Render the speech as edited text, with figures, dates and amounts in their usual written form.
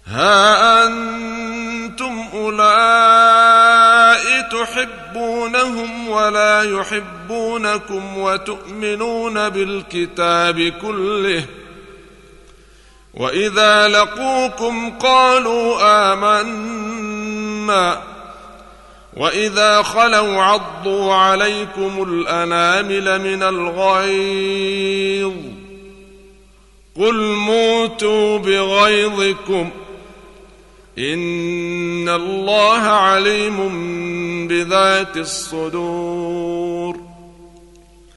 ها أنتم أولئك تحبونهم ولا يحبونكم وتؤمنون بالكتاب كله وإذا لقوكم قالوا آمنا وإذا خلوا عضوا عليكم الأنامل من الغيظ قل موتوا بغيظكم إن الله عليم بذات الصدور